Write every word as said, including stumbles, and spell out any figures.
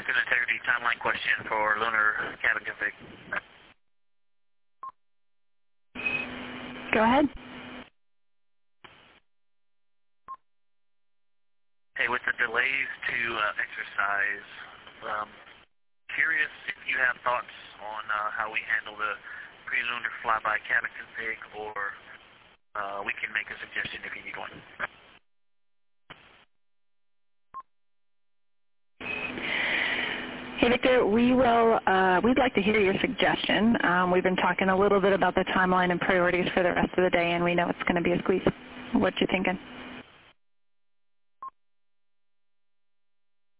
Physical integrity timeline question for lunar cabin config. Go ahead. Hey, with the delays to uh, exercise, um, curious if you have thoughts on uh, how we handle the pre-lunar flyby cabin config, or uh, we can make a suggestion if you need one. Hey, Victor, we will, uh, we'd like to hear your suggestion. Um, we've been talking a little bit about the timeline and priorities for the rest of the day, and we know it's going to be a squeeze. What you thinking?